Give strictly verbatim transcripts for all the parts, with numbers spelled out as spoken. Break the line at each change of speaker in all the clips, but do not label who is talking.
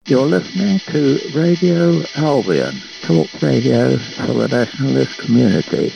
You're listening to Radio Albion, talk radio for the nationalist community.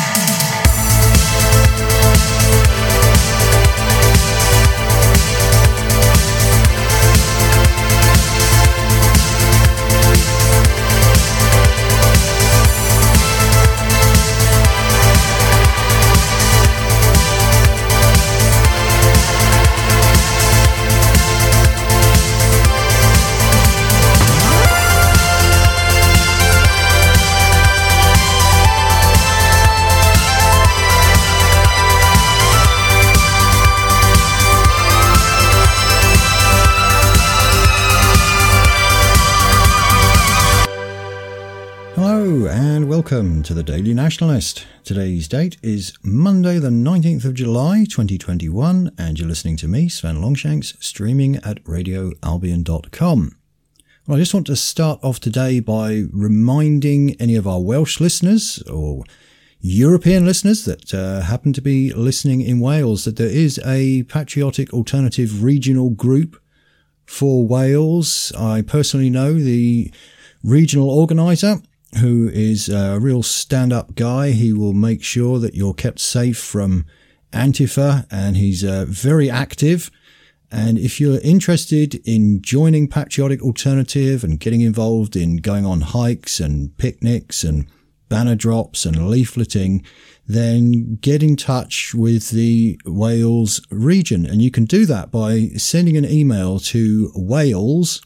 Welcome to the Daily Nationalist. Today's date is Monday the nineteenth of July twenty twenty-one, and you're listening to me, Sven Longshanks, streaming at radio albion dot com. Well, I just want to start off today by reminding any of our Welsh listeners or European listeners that uh, happen to be listening in Wales that there is a patriotic alternative regional group for Wales. I personally know the regional organiser, who is a real stand-up guy. He will make sure that you're kept safe from Antifa, and he's uh, very active. And if you're interested in joining Patriotic Alternative and getting involved in going on hikes and picnics and banner drops and leafleting, then get in touch with the Wales region. And you can do that by sending an email to wales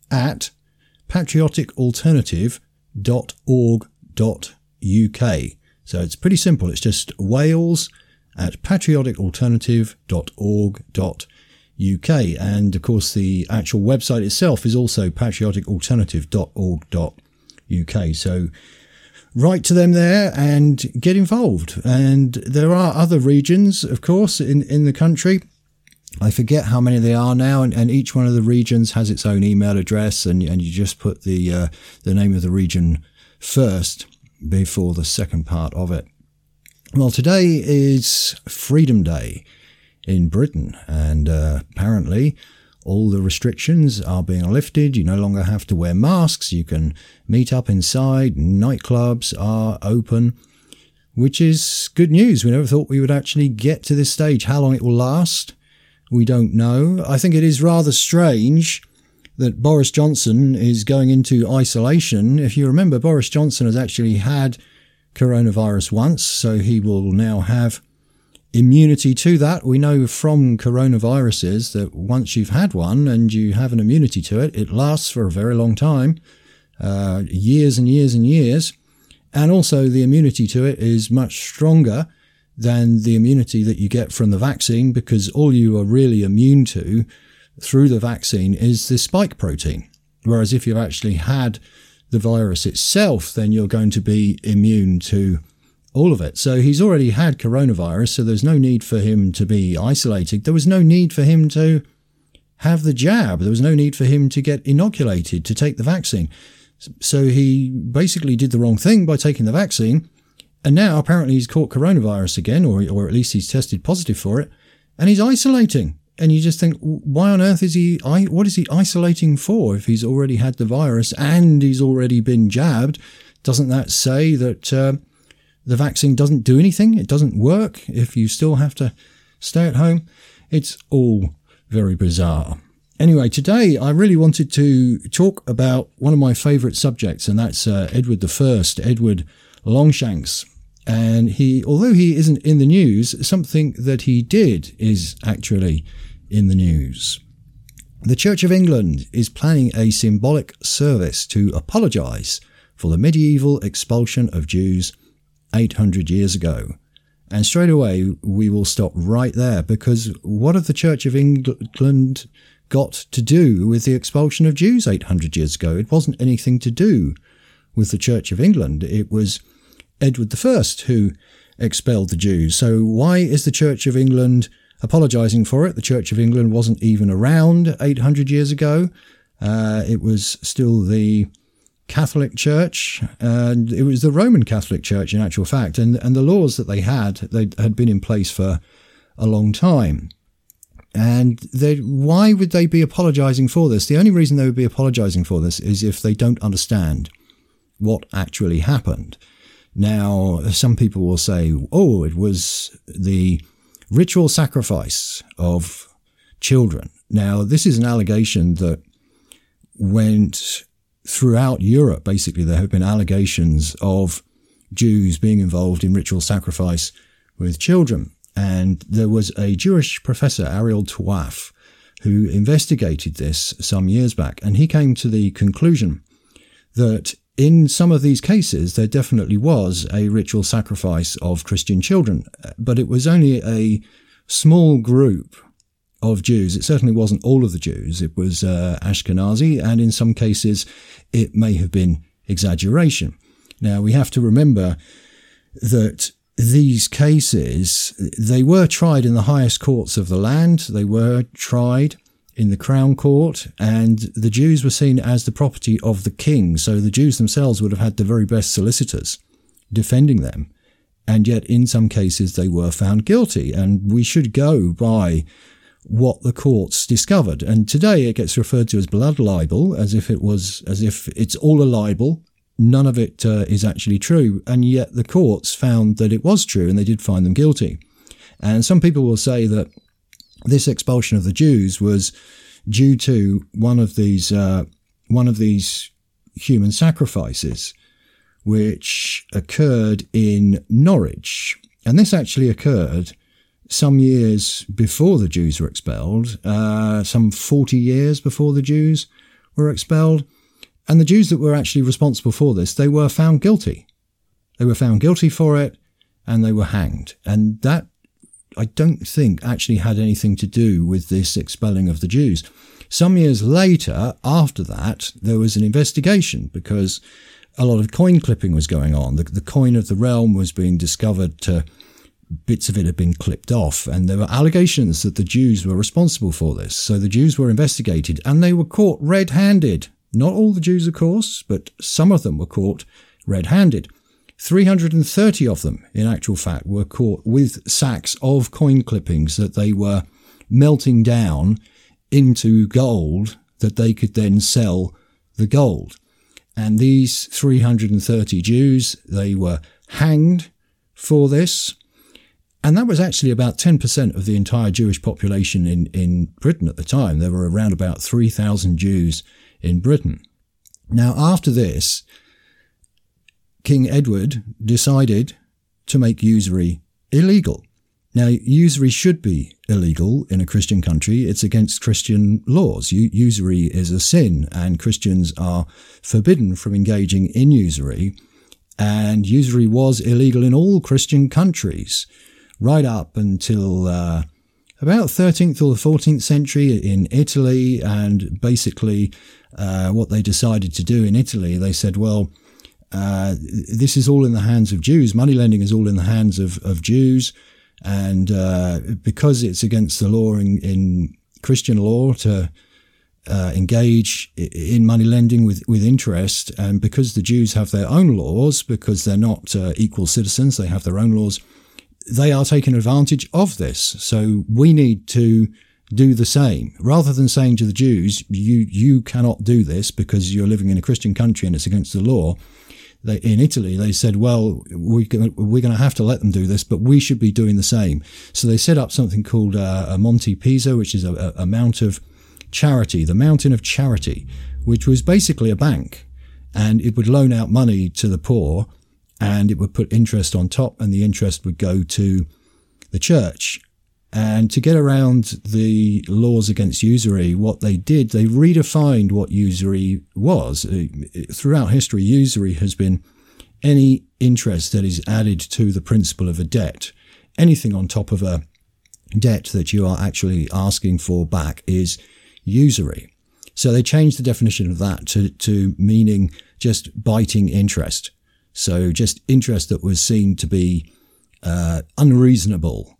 at patriotic alternative dot org dot U K. So it's pretty simple. It's just Wales at patriotic alternative dot org dot U K. And of course the actual website itself is also patriotic alternative dot org dot U K. So write to them there and get involved. And there are other regions, of course, in, in the country. I forget how many they are now, and, and each one of the regions has its own email address, and, and you just put the uh, the name of the region first before the second part of it. Well, today is Freedom Day in Britain, and uh, apparently all the restrictions are being lifted. You no longer have to wear masks. You can meet up inside. Nightclubs are open, which is good news. We never thought we would actually get to this stage. How long it will last, we don't know. I think it is rather strange that Boris Johnson is going into isolation. If you remember, Boris Johnson has actually had coronavirus once, so he will now have immunity to that. We know from coronaviruses that once you've had one and you have an immunity to it, it lasts for a very long time, uh, years and years and years. And also the immunity to it is much stronger than the immunity that you get from the vaccine, because all you are really immune to through the vaccine is the spike protein. Whereas if you've actually had the virus itself, then you're going to be immune to all of it. So he's already had coronavirus, so there's no need for him to be isolated. There was no need for him to have the jab. There was no need for him to get inoculated, to take the vaccine. So he basically did the wrong thing by taking the vaccine. And now apparently he's caught coronavirus again, or or at least he's tested positive for it, and he's isolating. And you just think, why on earth is he, what is he isolating for if he's already had the virus and he's already been jabbed? Doesn't that say that uh, the vaccine doesn't do anything? It doesn't work if you still have to stay at home? It's all very bizarre. Anyway, today I really wanted to talk about one of my favourite subjects, and that's uh, Edward the First, Edward Longshanks. And he, although he isn't in the news, something that he did is actually in the news. The Church of England is planning a symbolic service to apologise for the medieval expulsion of Jews eight hundred years ago. And straight away, we will stop right there, because what have the Church of England got to do with the expulsion of Jews eight hundred years ago? It wasn't anything to do with the Church of England. It was Edward the First who expelled the Jews. So why is the Church of England apologising for it? The Church of England wasn't even around eight hundred years ago. Uh, it was still the Catholic Church, and it was the Roman Catholic Church in actual fact, and and the laws that they had, they had been in place for a long time. And why would they be apologising for this? The only reason they would be apologising for this is if they don't understand what actually happened. Now, some people will say, oh, it was the ritual sacrifice of children. Now, this is an allegation that went throughout Europe. Basically, there have been allegations of Jews being involved in ritual sacrifice with children. And there was a Jewish professor, Ariel Tawaf, who investigated this some years back. And he came to the conclusion that in some of these cases, there definitely was a ritual sacrifice of Christian children, but it was only a small group of Jews. It certainly wasn't all of the Jews. It was uh, Ashkenazi, and in some cases, it may have been exaggeration. Now, we have to remember that these cases, they were tried in the highest courts of the land. They were tried in the Crown Court, and the Jews were seen as the property of the king. So the Jews themselves would have had the very best solicitors defending them. And yet, in some cases, they were found guilty. And we should go by what the courts discovered. And today it gets referred to as blood libel, as if it was, as if it's all a libel. None of it uh, is actually true. And yet the courts found that it was true, and they did find them guilty. And some people will say that this expulsion of the Jews was due to one of these, uh, one of these human sacrifices, which occurred in Norwich. And this actually occurred some years before the Jews were expelled, uh, some forty years before the Jews were expelled. And the Jews that were actually responsible for this, they were found guilty. They were found guilty for it, and they were hanged. And that, I don't think, actually had anything to do with this expelling of the Jews. Some years later, after that, there was an investigation because a lot of coin clipping was going on. The, the coin of the realm was being discovered to bits of it had been clipped off, and there were allegations that the Jews were responsible for this. So the Jews were investigated, and they were caught red-handed. Not all the Jews, of course, but some of them were caught red-handed. three hundred thirty of them, in actual fact, were caught with sacks of coin clippings that they were melting down into gold that they could then sell the gold. And these three hundred thirty Jews, they were hanged for this. And that was actually about ten percent of the entire Jewish population in, in Britain at the time. There were around about three thousand Jews in Britain. Now, after this, King Edward decided to make usury illegal. Now, usury should be illegal in a Christian country. It's against Christian laws. U- usury is a sin, and Christians are forbidden from engaging in usury. And usury was illegal in all Christian countries, right up until uh, about thirteenth or the fourteenth century in Italy. And basically, uh, what they decided to do in Italy, they said, well, uh, this is all in the hands of Jews. Money lending is all in the hands of, of Jews. And uh, because it's against the law in, in Christian law to uh, engage in money lending with, with interest, and because the Jews have their own laws, because they're not uh, equal citizens, they have their own laws, they are taking advantage of this. So we need to do the same. Rather than saying to the Jews, you you cannot do this because you're living in a Christian country and it's against the law, They, in Italy, they said, well, we're going we're going to have to let them do this, but we should be doing the same. So they set up something called uh, a Monte Pisa, which is a, a mount of charity, the Mountain of Charity, which was basically a bank. And it would loan out money to the poor, and it would put interest on top, and the interest would go to the church. And to get around the laws against usury, what they did, they redefined what usury was. Throughout history, usury has been any interest that is added to the principal of a debt. Anything on top of a debt that you are actually asking for back is usury. So they changed the definition of that to, to meaning just biting interest. So just interest that was seen to be uh, unreasonable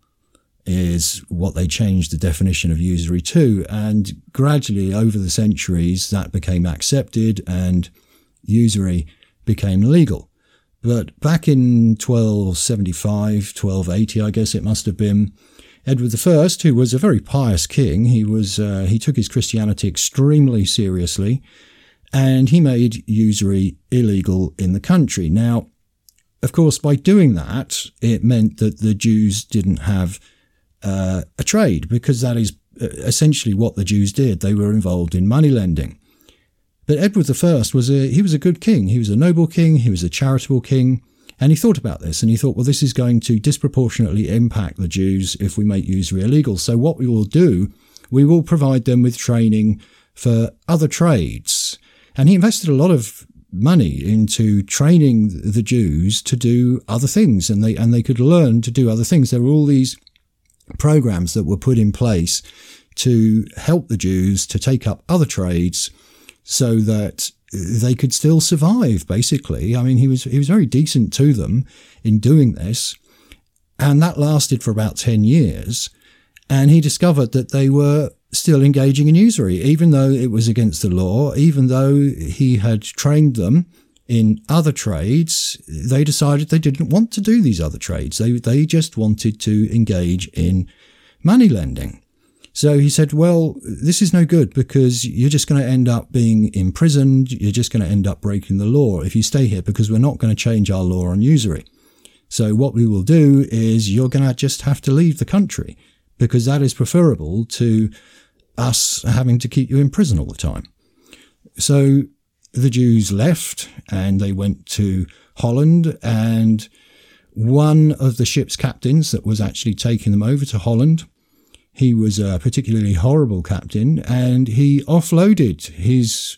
is what they changed the definition of usury to. And gradually over the centuries that became accepted and usury became legal. But back in twelve seventy-five, twelve eighty, I guess it must have been, Edward the First, who was a very pious king, he was uh, he took his Christianity extremely seriously, and he made usury illegal in the country. Now, of course, by doing that, it meant that the Jews didn't have uh, a trade, because that is essentially what the Jews did. They were involved in money lending. But Edward the First was a he was a good king. He was a noble king. He was a charitable king. And he thought about this, and he thought, well, this is going to disproportionately impact the Jews if we make usury illegal. So what we will do, we will provide them with training for other trades. And he invested a lot of money into training the Jews to do other things, and they and they could learn to do other things. There were all these programs that were put in place to help the Jews to take up other trades so that they could still survive, basically. I mean, he was he was very decent to them in doing this, and that lasted for about ten years, and he discovered that they were still engaging in usury, even though it was against the law, even though he had trained them in other trades. They decided they didn't want to do these other trades. They they just wanted to engage in money lending. So he said, well, this is no good, because you're just going to end up being imprisoned. You're just going to end up breaking the law if you stay here, because we're not going to change our law on usury. So what we will do is you're going to just have to leave the country, because that is preferable to us having to keep you in prison all the time. So the Jews left, and they went to Holland, and one of the ship's captains that was actually taking them over to Holland, he was a particularly horrible captain, and he offloaded his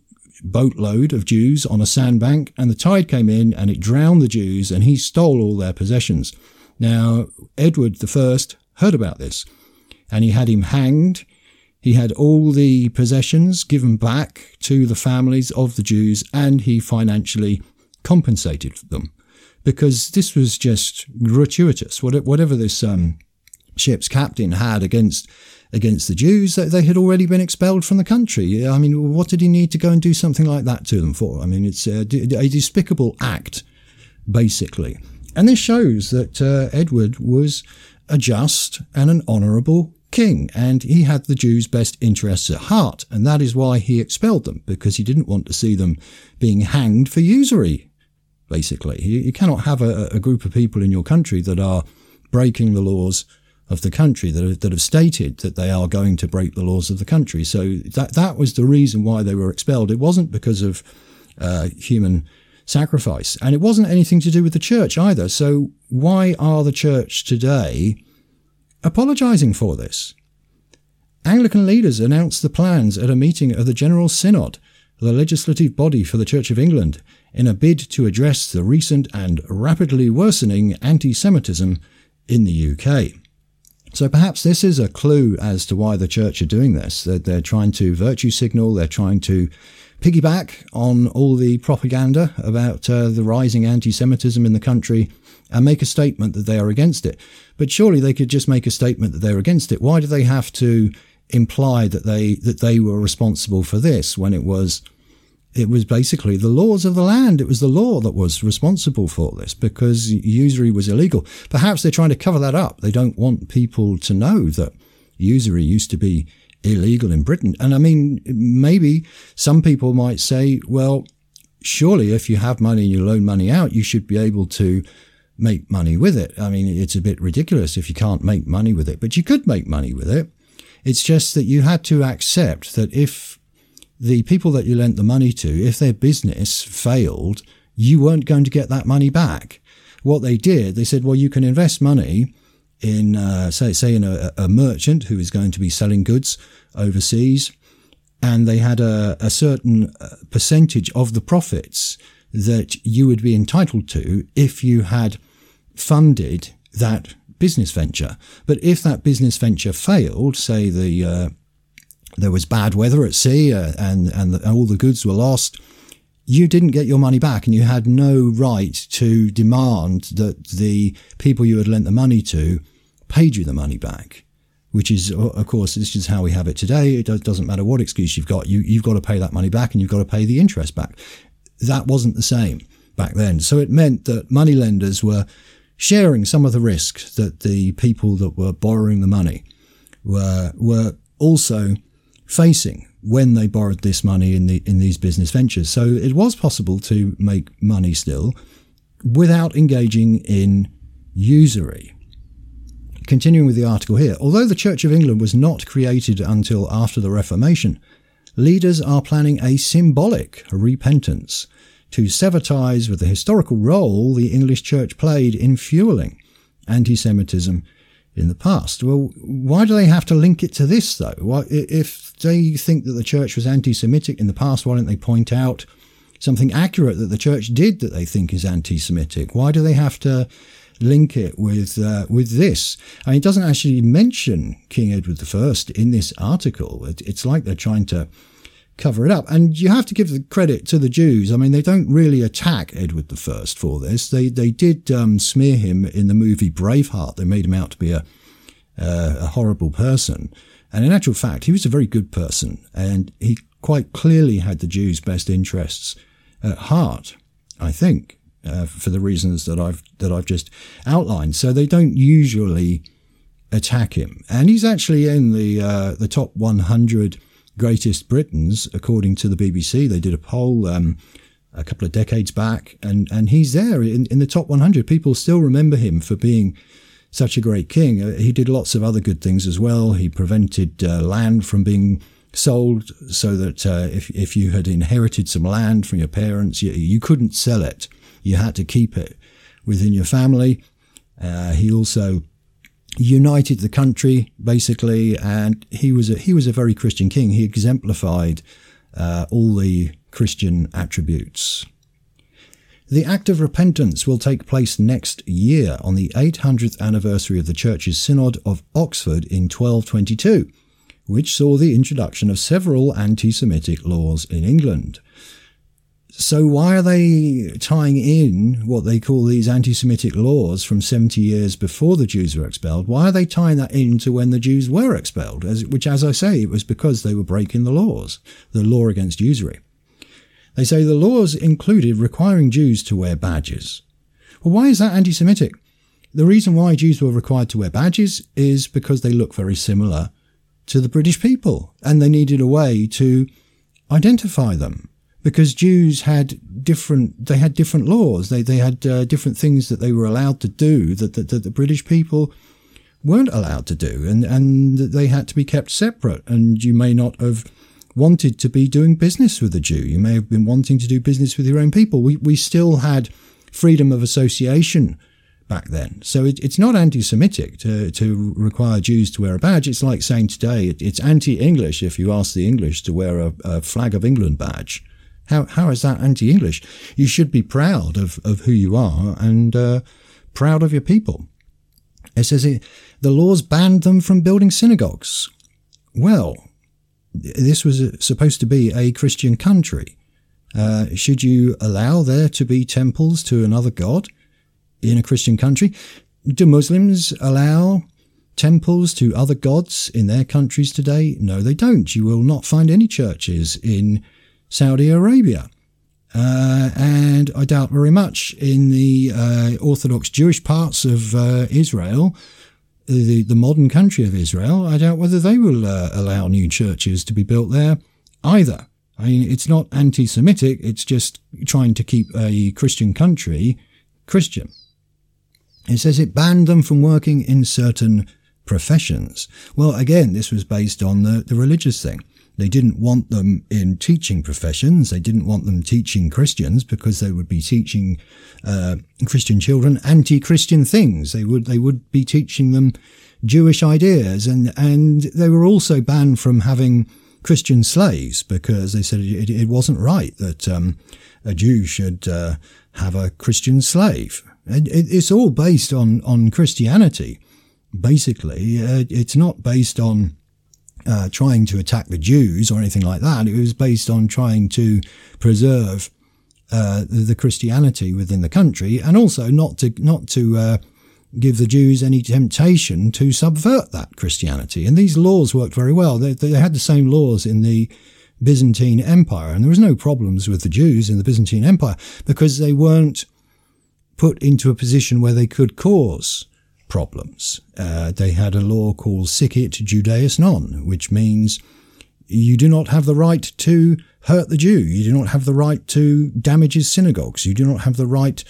boatload of Jews on a sandbank, and the tide came in and it drowned the Jews, and he stole all their possessions. Now, Edward the First heard about this, and he had him hanged. He had all the possessions given back to the families of the Jews, and he financially compensated them, because this was just gratuitous. Whatever this um, ship's captain had against against the Jews, they had already been expelled from the country. I mean, what did he need to go and do something like that to them for? I mean, it's a, a despicable act, basically. And this shows that uh, Edward was a just and an honourable king, and he had the Jews' best interests at heart, and that is why he expelled them, because he didn't want to see them being hanged for usury, basically. You, you cannot have a, a group of people in your country that are breaking the laws of the country, that have, that have stated that they are going to break the laws of the country. So that that was the reason why they were expelled. It wasn't because of uh, human sacrifice, and it wasn't anything to do with the church either. So why are the church today apologising for this? Anglican leaders announced the plans at a meeting of the General Synod, the legislative body for the Church of England, in a bid to address the recent and rapidly worsening anti-Semitism in the U K. So perhaps this is a clue as to why the church are doing this. That they're trying to virtue signal, they're trying to piggyback on all the propaganda about uh, the rising anti-Semitism in the country and make a statement that they are against it. But surely they could just make a statement that they're against it. Why do they have to imply that they that they were responsible for this, when it was it was basically the laws of the land? It was the law that was responsible for this, because usury was illegal. Perhaps they're trying to cover that up. They don't want people to know that usury used to be illegal in Britain. And I mean, maybe some people might say, well, surely if you have money and you loan money out, you should be able to make money with it. I mean, it's a bit ridiculous if you can't make money with it, but you could make money with it. It's just that you had to accept that if the people that you lent the money to, if their business failed, you weren't going to get that money back. What they did, they said, well, you can invest money in, uh, say, say in a, a merchant who is going to be selling goods overseas, and they had a, a certain percentage of the profits that you would be entitled to if you had funded that business venture. But if that business venture failed, say the uh, there was bad weather at sea uh, and and, the, and all the goods were lost, you didn't get your money back, and you had no right to demand that the people you had lent the money to paid you the money back, which is, of course, this is how we have it today. It doesn't matter what excuse you've got, you, you've got to pay that money back, and you've got to pay the interest back. That wasn't the same back then. So it meant that moneylenders were sharing some of the risk that the people that were borrowing the money were were also facing when they borrowed this money in the in these business ventures. So it was possible to make money still without engaging in usury. Continuing with the article here, although the Church of England was not created until after the Reformation, leaders are planning a symbolic repentance to sever ties with the historical role the English Church played in fueling anti-Semitism in the past. Well, why do they have to link it to this, though? Why, if they think that the Church was anti-Semitic in the past, why don't they point out something accurate that the Church did that they think is anti-Semitic? Why do they have to link it with uh, with this? I mean, it doesn't actually mention King Edward the First in this article. It, it's like they're trying to cover it up. And you have to give the credit to the Jews. I mean, they don't really attack Edward the First for this. They they did um, smear him in the movie Braveheart. They made him out to be a, uh, a horrible person. And in actual fact, he was a very good person. And he quite clearly had the Jews' best interests at heart, I think. Uh, for the reasons that I've that I've just outlined, so they don't usually attack him, and he's actually in the uh, the top one hundred greatest Britons according to the B B C. They did a poll um, a couple of decades back, and and he's there in, in the top one hundred. People still remember him for being such a great king. Uh, he did lots of other good things as well. He prevented uh, land from being sold, so that uh, if if you had inherited some land from your parents, you, you couldn't sell it. You had to keep it within your family. Uh, he also united the country, basically, and he was a, he was a very Christian king. He exemplified uh, all the Christian attributes. The Act of Repentance will take place next year on the eight hundredth anniversary of the Church's Synod of Oxford in twelve twenty-two, which saw the introduction of several anti-Semitic laws in England. So why are they tying in what they call these anti-Semitic laws from seventy years before the Jews were expelled? Why are they tying that into when the Jews were expelled? As, which, as I say, it was because they were breaking the laws, the law against usury. They say the laws included requiring Jews to wear badges. Well, why is that anti-Semitic? The reason why Jews were required to wear badges is because they look very similar to the British people, and they needed a way to identify them. Because Jews had different, they had different laws. They they had uh, different things that they were allowed to do that, that that the British people weren't allowed to do, and and they had to be kept separate. And you may not have wanted to be doing business with a Jew. You may have been wanting to do business with your own people. We we still had freedom of association back then, so it, it's not anti-Semitic to to require Jews to wear a badge. It's like saying today it, it's anti-English if you ask the English to wear a, a flag of England badge. How how is that anti-English? You should be proud of, of who you are and uh, proud of your people. It says it, the laws banned them from building synagogues. Well, this was supposed to be a Christian country. Uh, should you allow there to be temples to another god in a Christian country? Do Muslims allow temples to other gods in their countries today? No, they don't. You will not find any churches in Saudi Arabia. Uh, and I doubt very much in the uh, Orthodox Jewish parts of uh, Israel, the, the modern country of Israel, I doubt whether they will uh, allow new churches to be built there either. I mean, it's not anti-Semitic, it's just trying to keep a Christian country Christian. It says it banned them from working in certain professions. Well, again, this was based on the, the religious thing. They didn't want them in teaching professions. They didn't want them teaching Christians because they would be teaching uh, Christian children anti-Christian things. They would they would be teaching them Jewish ideas, and and they were also banned from having Christian slaves because they said it, it wasn't right that um, a Jew should uh, have a Christian slave. It, it, it's all based on on Christianity, basically. Uh, it's not based on Uh, trying to attack the Jews or anything like that. It was based on trying to preserve uh, the, the Christianity within the country, and also not to not to uh, give the Jews any temptation to subvert that Christianity. And these laws worked very well. They, they had the same laws in the Byzantine Empire, and there was no problems with the Jews in the Byzantine Empire because they weren't put into a position where they could cause problems. Uh, they had a law called Sicut Judaeus Non, which means you do not have the right to hurt the Jew. You do not have the right to damage his synagogues. You do not have the right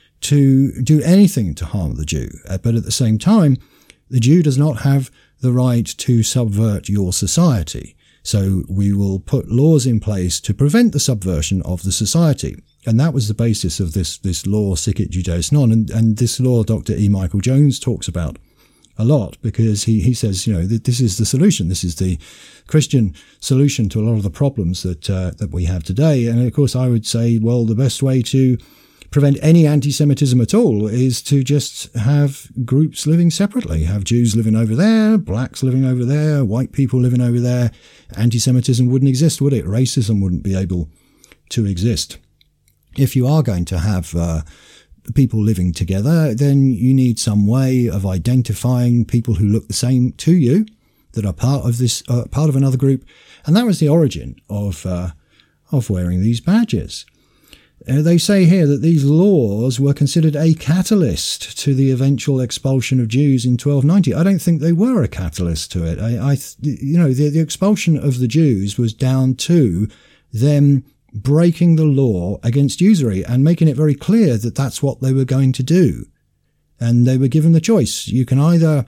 to do anything to harm the Jew. Uh, but at the same time, the Jew does not have the right to subvert your society. So we will put laws in place to prevent the subversion of the society. And that was the basis of this, this law, Sicut Judaeus Non. And, and this law, Doctor E. Michael Jones talks about a lot, because he, he says, you know, that this is the solution. This is the Christian solution to a lot of the problems that, uh, that we have today. And of course, I would say, well, the best way to prevent any anti-Semitism at all is to just have groups living separately, have Jews living over there, blacks living over there, white people living over there. Anti-Semitism wouldn't exist, would it? Racism wouldn't be able to exist. If you are going to have uh, people living together, then you need some way of identifying people who look the same to you, that are part of this, uh, part of another group. And that was the origin of uh, of wearing these badges. Uh, they say here that these laws were considered a catalyst to the eventual expulsion of Jews in twelve ninety. I don't think they were a catalyst to it. I, I you know, the, the expulsion of the Jews was down to them breaking the law against usury and making it very clear that that's what they were going to do. And they were given the choice. You can either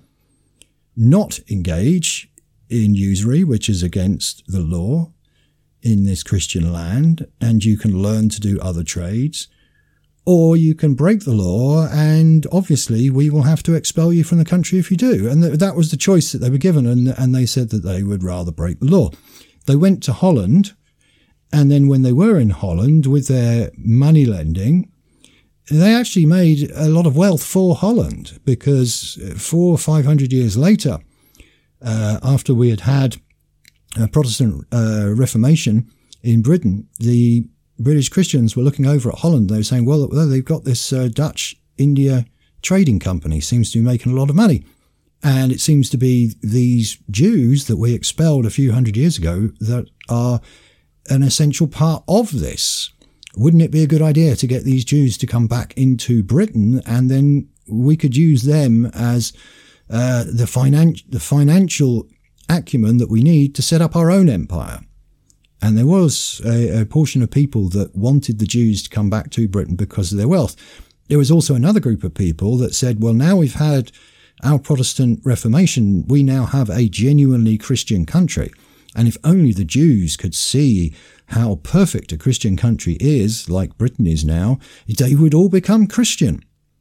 not engage in usury, which is against the law in this Christian land, and you can learn to do other trades, or you can break the law, and obviously we will have to expel you from the country if you do. And th- that was the choice that they were given, and, and they said that they would rather break the law. They went to Holland, and then when they were in Holland with their money lending, they actually made a lot of wealth for Holland, because four or five hundred years later, uh, after we had had a Protestant uh, Reformation in Britain, the British Christians were looking over at Holland. They were saying, well, they've got this uh, Dutch India trading company, seems to be making a lot of money. And it seems to be these Jews that we expelled a few hundred years ago that are an essential part of this. Wouldn't it be a good idea to get these Jews to come back into Britain, and then we could use them as uh, the, finan- the financial acumen that we need to set up our own empire? And there was a, a portion of people that wanted the Jews to come back to Britain because of their wealth. There was also another group of people that said, well, now we've had our Protestant Reformation, we now have a genuinely Christian country. And if only the Jews could see how perfect a Christian country is, like Britain is now, they would all become Christian.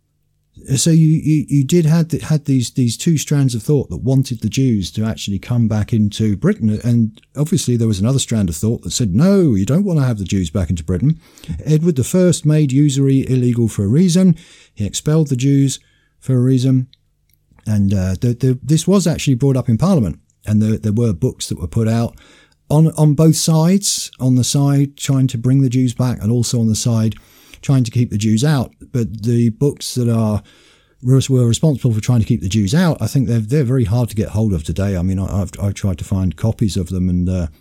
So you, you, you did had had these these two strands of thought that wanted the Jews to actually come back into Britain. And obviously there was another strand of thought that said, no, you don't want to have the Jews back into Britain. Edward the First made usury illegal for a reason. He expelled the Jews for a reason. And uh, the, the, this was actually brought up in Parliament. And there, there were books that were put out on on both sides, on the side trying to bring the Jews back, and also on the side trying to keep the Jews out. But the books that are were responsible for trying to keep the Jews out, I think they're they're very hard to get hold of today. I mean, I, I've I've tried to find copies of them, and uh,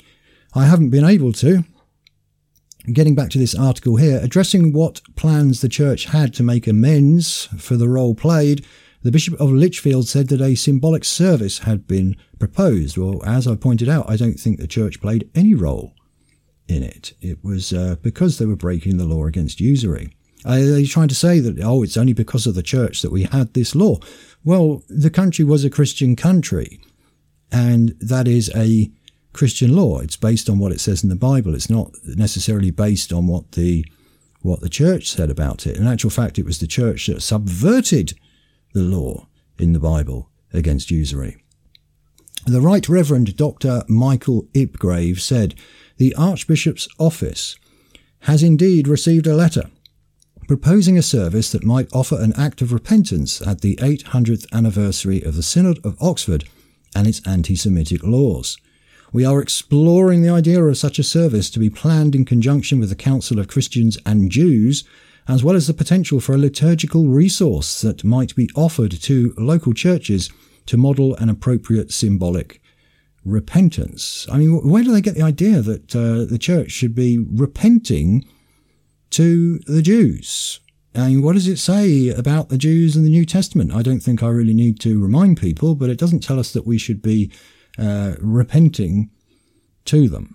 I haven't been able to. Getting back to this article here, addressing what plans the church had to make amends for the role played, the Bishop of Lichfield said that a symbolic service had been proposed. Well, as I pointed out, I don't think the church played any role in it. It was uh, because they were breaking the law against usury. Are they trying to say that, oh, it's only because of the church that we had this law? Well, the country was a Christian country, and that is a Christian law. It's based on what it says in the Bible. It's not necessarily based on what the what the church said about it. In actual fact, it was the church that subverted the law in the Bible against usury. The Right Reverend Doctor Michael Ipgrave said, the Archbishop's office has indeed received a letter proposing a service that might offer an act of repentance at the eight hundredth anniversary of the Synod of Oxford and its anti-Semitic laws. We are exploring the idea of such a service to be planned in conjunction with the Council of Christians and Jews, as well as the potential for a liturgical resource that might be offered to local churches to model an appropriate symbolic repentance. I mean, where do they get the idea that uh, the church should be repenting to the Jews? I mean, what does it say about the Jews in the New Testament? I don't think I really need to remind people, but it doesn't tell us that we should be uh, repenting to them.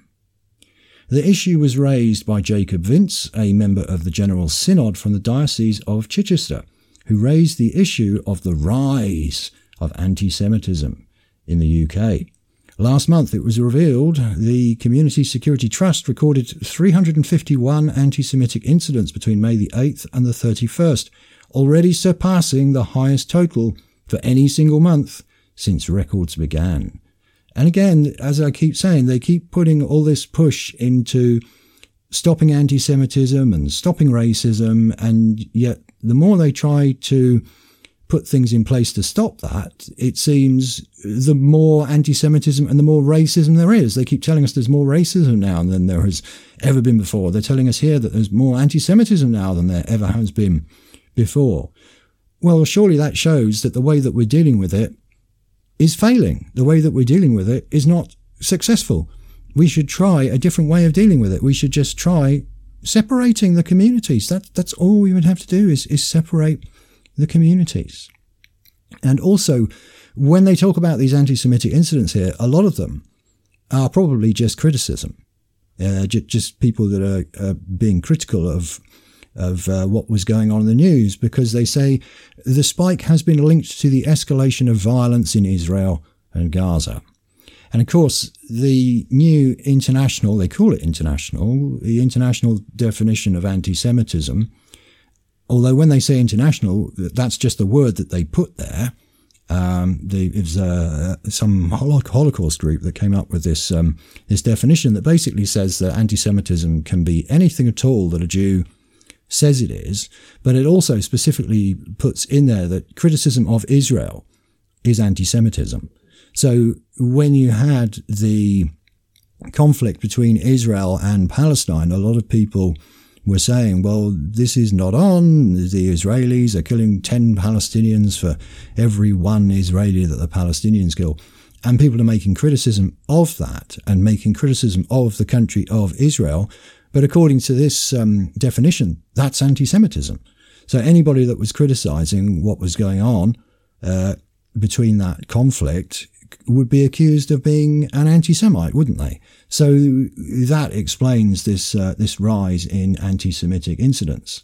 The issue was raised by Jacob Vince, a member of the General Synod from the Diocese of Chichester, who raised the issue of the rise of anti-Semitism in the U K. Last month, it was revealed the Community Security Trust recorded three hundred fifty-one anti-Semitic incidents between May the eighth and the thirty-first, already surpassing the highest total for any single month since records began. And again, as I keep saying, they keep putting all this push into stopping anti-Semitism and stopping racism, and yet the more they try to put things in place to stop that, it seems the more anti-Semitism and the more racism there is. They keep telling us there's more racism now than there has ever been before. They're telling us here that there's more anti-Semitism now than there ever has been before. Well, surely that shows that the way that we're dealing with it is failing. The way that we're dealing with it is not successful. We should try a different way of dealing with it. We should just try separating the communities. That, that's all we would have to do is, is separate the communities. And also, when they talk about these anti-Semitic incidents here, a lot of them are probably just criticism, uh, j- just people that are uh, being critical of of uh, what was going on in the news, because they say the spike has been linked to the escalation of violence in Israel and Gaza. And of course, the new international, they call it international, the international definition of anti-Semitism, although when they say international, that's just the word that they put there. Um, the, it was uh, some Holocaust group that came up with this um, this definition that basically says that anti-Semitism can be anything at all that a Jew says it is, but it also specifically puts in there that criticism of Israel is anti-Semitism. So when you had the conflict between Israel and Palestine, a lot of people were saying, well, this is not on. The Israelis are killing ten Palestinians for every one Israeli that the Palestinians kill. And people are making criticism of that and making criticism of the country of Israel. But according to this um, definition, that's anti-Semitism. So anybody that was criticizing what was going on uh, between that conflict would be accused of being an anti-Semite, wouldn't they? So that explains this uh, this rise in anti-Semitic incidents.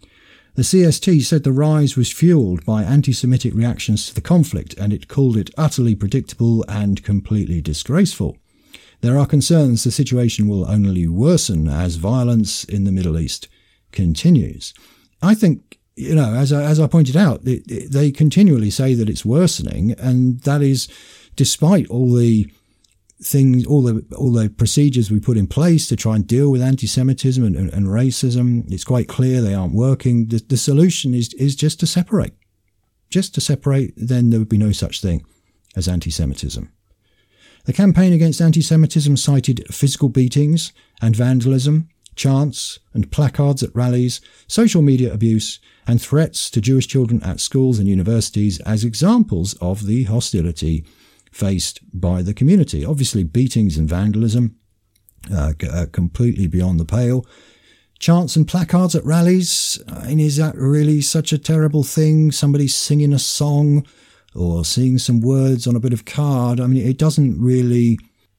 The C S T said the rise was fueled by anti-Semitic reactions to the conflict, and it called it utterly predictable and completely disgraceful. There are concerns the situation will only worsen as violence in the Middle East continues. I think, you know, as I, as I pointed out, it, it, they continually say that it's worsening, and that is despite all the things, all the all the procedures we put in place to try and deal with anti-Semitism and, and, and racism. It's quite clear they aren't working. The, the solution is is just to separate. Just to separate, then there would be no such thing as anti-Semitism. The campaign against anti-Semitism cited physical beatings and vandalism, chants and placards at rallies, social media abuse, and threats to Jewish children at schools and universities as examples of the hostility faced by the community. Obviously, beatings and vandalism uh, are completely beyond the pale. Chants and placards at rallies, I mean, is that really such a terrible thing? Somebody singing a song or seeing some words on a bit of card. I mean, it doesn't really,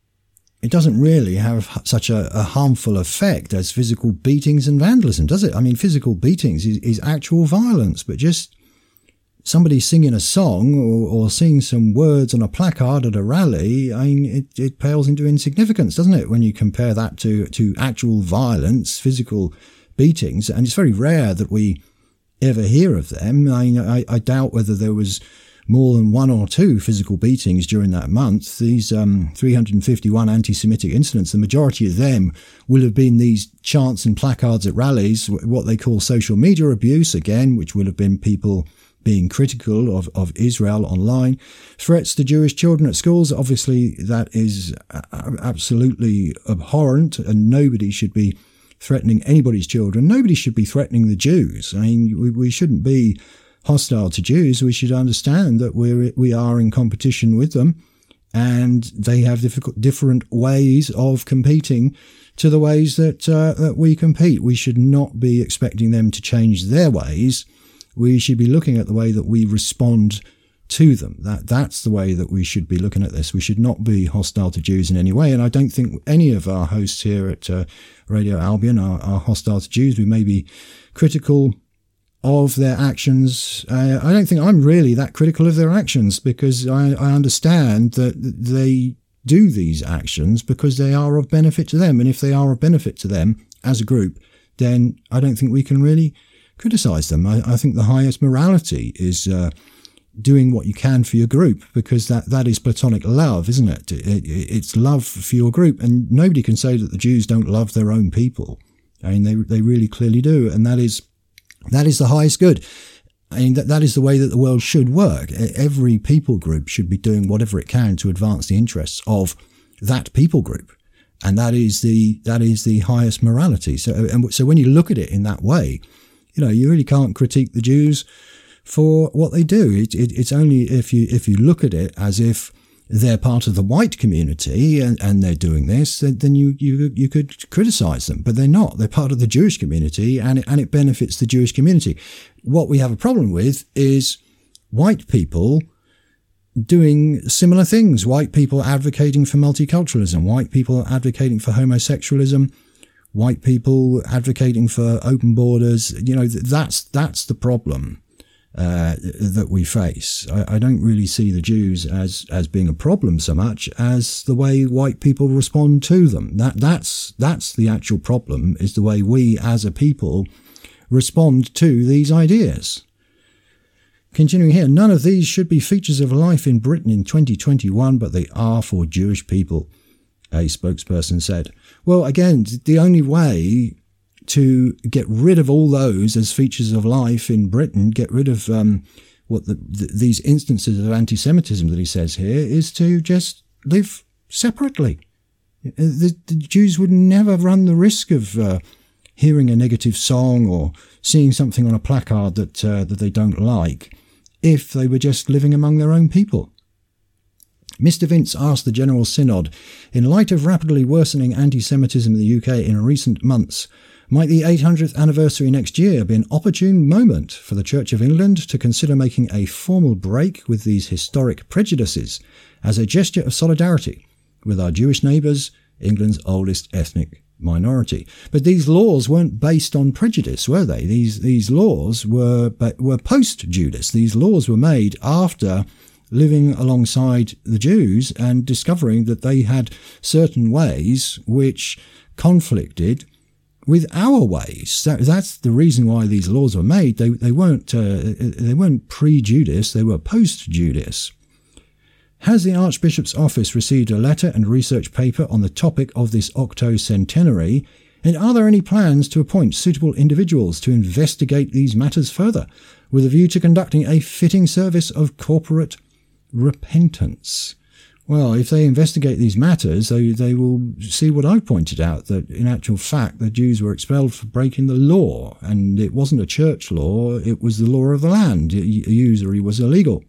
it doesn't really have such a, a harmful effect as physical beatings and vandalism, does it? I mean, physical beatings is, is actual violence, but just somebody singing a song or, or seeing some words on a placard at a rally, I mean, it, it pales into insignificance, doesn't it, when you compare that to, to actual violence, physical beatings? And it's very rare that we ever hear of them. I, I, I doubt whether there was more than one or two physical beatings during that month. These um, three hundred fifty-one anti-Semitic incidents, the majority of them will have been these chants and placards at rallies, what they call social media abuse, again, which will have been people being critical of, of Israel online. Threats to Jewish children at schools, obviously that is absolutely abhorrent, and nobody should be threatening anybody's children. Nobody should be threatening the Jews. I mean, we, we shouldn't be hostile to Jews. We should understand that we're, we are in competition with them, and they have difficult, different ways of competing to the ways that uh, that we compete. We should not be expecting them to change their ways. We should be looking at the way that we respond to them. That that's the way that we should be looking at this. We should not be hostile to Jews in any way. And I don't think any of our hosts here at uh, Radio Albion are, are hostile to Jews. We may be critical of their actions. Uh, I don't think I'm really that critical of their actions, because I, I understand that they do these actions because they are of benefit to them. And if they are of benefit to them as a group, then I don't think we can really criticize them. I, I think the highest morality is uh, doing what you can for your group, because that, that is platonic love, isn't it? It, it? It's love for your group. And nobody can say that the Jews don't love their own people. I mean, they they really clearly do. And that is that is the highest good. I mean, that, that is the way that the world should work. Every people group should be doing whatever it can to advance the interests of that people group. And that is the that is the highest morality. So, and so when you look at it in that way, you know, you really can't critique the Jews for what they do. It, it, it's only if you if you look at it as if they're part of the white community and, and they're doing this, then, then you, you you could criticize them. But they're not. They're part of the Jewish community, and it, and it benefits the Jewish community. What we have a problem with is white people doing similar things. White people advocating for multiculturalism. White people advocating for homosexualism. White people advocating for open borders. You know, that's that's the problem uh, that we face. I, I don't really see the Jews as as being a problem so much as the way white people respond to them. That that's that's the actual problem, is the way we as a people respond to these ideas. Continuing here, none of these should be features of life in Britain in twenty twenty-one, but they are for Jewish people, a spokesperson said. Well, again, the only way to get rid of all those as features of life in Britain, get rid of um, what the, the, these instances of anti-Semitism that he says here, is to just live separately. The, the Jews would never run the risk of uh, hearing a negative song or seeing something on a placard that uh, that they don't like if they were just living among their own people. Mister Vince asked the General Synod, in light of rapidly worsening anti-Semitism in the U K in recent months, might the eight hundredth anniversary next year be an opportune moment for the Church of England to consider making a formal break with these historic prejudices as a gesture of solidarity with our Jewish neighbours, England's oldest ethnic minority? But these laws weren't based on prejudice, were they? These these laws were were post-Judas. These laws were made after living alongside the Jews and discovering that they had certain ways which conflicted with our ways. That, that's the reason why these laws were made. They they weren't uh, they weren't pre-Judas. They were post-Judas. Has the Archbishop's Office received a letter and research paper on the topic of this octocentenary? And are there any plans to appoint suitable individuals to investigate these matters further, with a view to conducting a fitting service of corporate repentance? Well, if they investigate these matters, they, they will see what I pointed out, that in actual fact the Jews were expelled for breaking the law, and it wasn't a church law, it was the law of the land. Usury was illegal.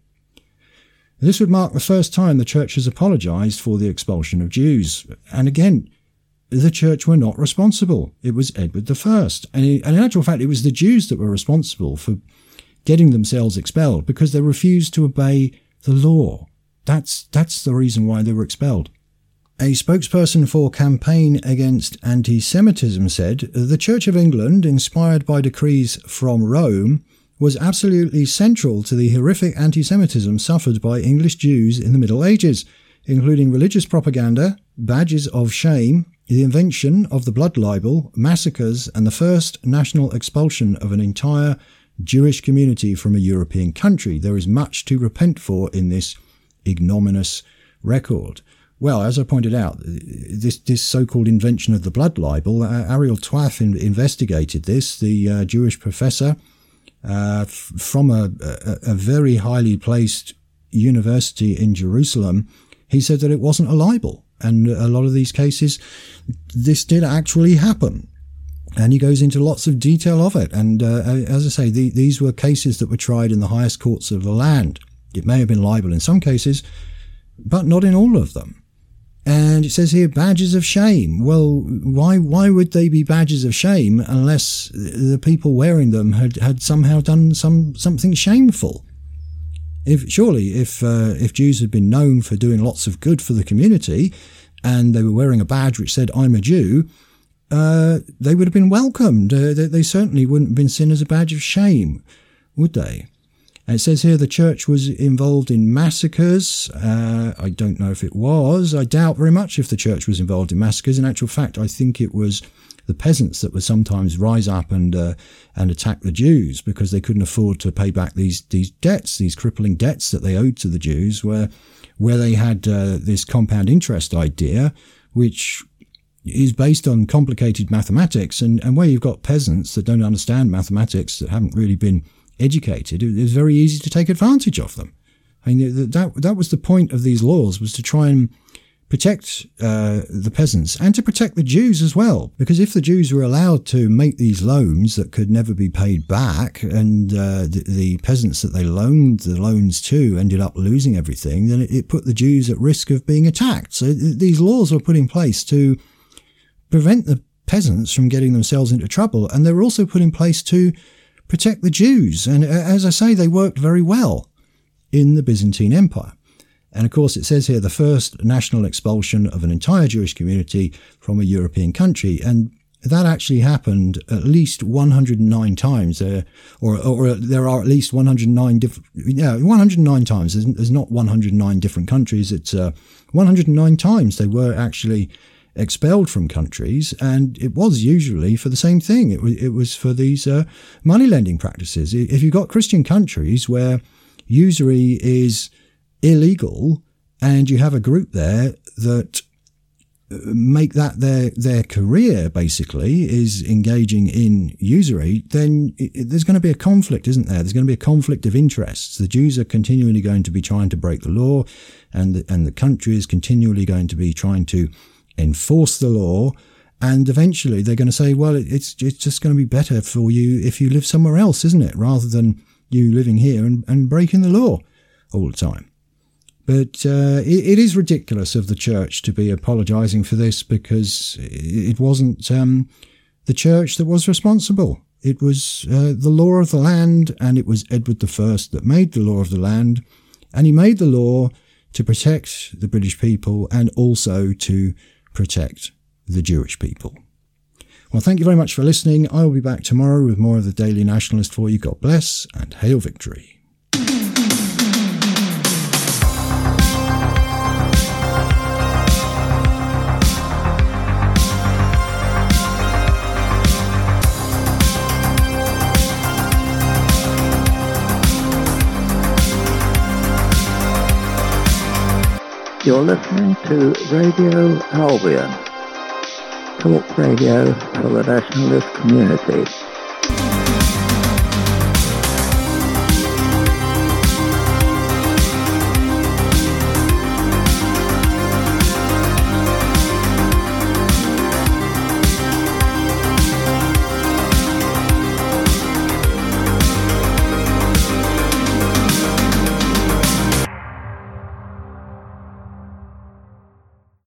This would mark the first time the Church has apologised for the expulsion of Jews. And again, the Church were not responsible. It was Edward the First. And in actual fact, it was the Jews that were responsible for getting themselves expelled, because they refused to obey the law. That's, that's the reason why they were expelled. A spokesperson for Campaign Against Anti-Semitism said, the Church of England, inspired by decrees from Rome, was absolutely central to the horrific anti-Semitism suffered by English Jews in the Middle Ages, including religious propaganda, badges of shame, the invention of the blood libel, massacres, and the first national expulsion of an entire Jewish community from a European country. There is much to repent for in this ignominious record. Well, as I pointed out, this, this so-called invention of the blood libel, uh, Ariel Twaff in, investigated this, the uh, Jewish professor, Uh, f- from a, a, a very highly placed university in Jerusalem. He said that it wasn't a libel, and a lot of these cases, this did actually happen. And he goes into lots of detail of it. And uh, as I say, the, these were cases that were tried in the highest courts of the land. It may have been libel in some cases, but not in all of them. And it says here, badges of shame. Well, why why would they be badges of shame unless the people wearing them had, had somehow done some something shameful? If surely, if uh, if Jews had been known for doing lots of good for the community, and they were wearing a badge which said "I'm a Jew," uh, they would have been welcomed. Uh, they, they certainly wouldn't have been seen as a badge of shame, would they? And it says here the church was involved in massacres. Uh, I don't know if it was. I doubt very much if the church was involved in massacres. In actual fact, I think it was the peasants that would sometimes rise up and uh, and attack the Jews because they couldn't afford to pay back these these debts, these crippling debts that they owed to the Jews, where where they had uh, this compound interest idea, which is based on complicated mathematics, and, and where you've got peasants that don't understand mathematics, that haven't really been educated, it was very easy to take advantage of them. I mean, that that was the point of these laws, was to try and protect uh, the peasants and to protect the Jews as well. Because if the Jews were allowed to make these loans that could never be paid back, and uh, the, the peasants that they loaned the loans to ended up losing everything, then it, it put the Jews at risk of being attacked. So th- these laws were put in place to prevent the peasants from getting themselves into trouble, and they were also put in place to protect the Jews. And as I say, they worked very well in the Byzantine Empire. And of course, it says here the first national expulsion of an entire Jewish community from a European country. And that actually happened at least one hundred nine times, uh, or, or there are at least one hundred nine different, yeah, one hundred nine times. There's, there's not one hundred nine different countries. It's uh, one hundred nine times they were actually expelled from countries, and it was usually for the same thing. It was, it was for these uh, money lending practices. If you've got Christian countries where usury is illegal, and you have a group there that make that their their career, basically, is engaging in usury, then it, it, there's going to be a conflict, isn't there? There's going to be a conflict of interests. The Jews are continually going to be trying to break the law, and the, and the country is continually going to be trying to enforce the law, and eventually they're going to say, well, it's it's just going to be better for you if you live somewhere else, isn't it, rather than you living here and, and breaking the law all the time. But uh, it, it is ridiculous of the church to be apologising for this, because it wasn't um, the church that was responsible. It was uh, the law of the land, and it was Edward the First that made the law of the land, and he made the law to protect the British people and also to protect the Jewish people. Well, thank you very much for listening. I will be back tomorrow with more of the Daily Nationalist for you. God bless, and hail victory.
You're listening to Radio Albion, talk radio for the nationalist community.